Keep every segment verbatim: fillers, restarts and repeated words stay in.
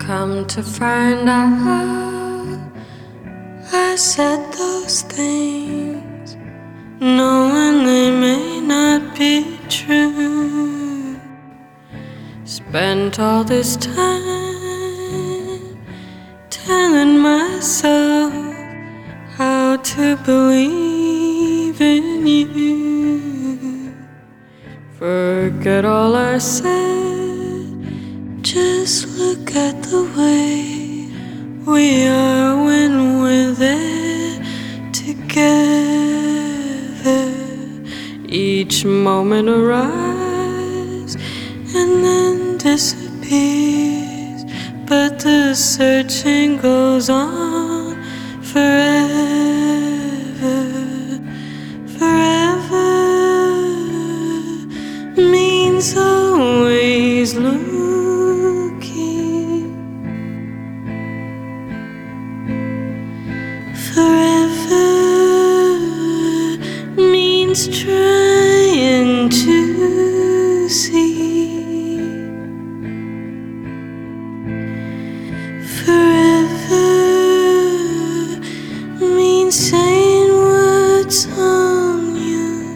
Come to find out, I said those things, knowing they may not be true. Spent all this time telling myself how to believe in you. Forget all I said, just look at the way we are when we're there together. Each moment arrives and then disappears, but the searching goes on forever. Forever means always looking. Forever means trying to see. Forever means saying what's on your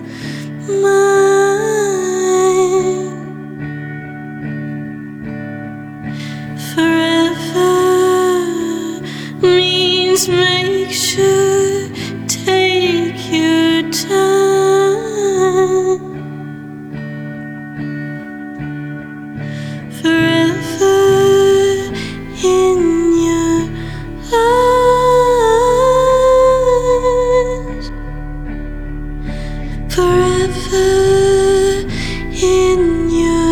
mind. Forever means make sure, take your time. Forever in your eyes. Forever in your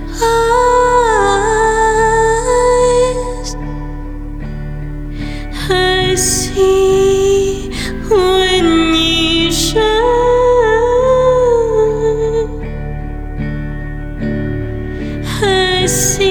eyes. I see when you shine. I see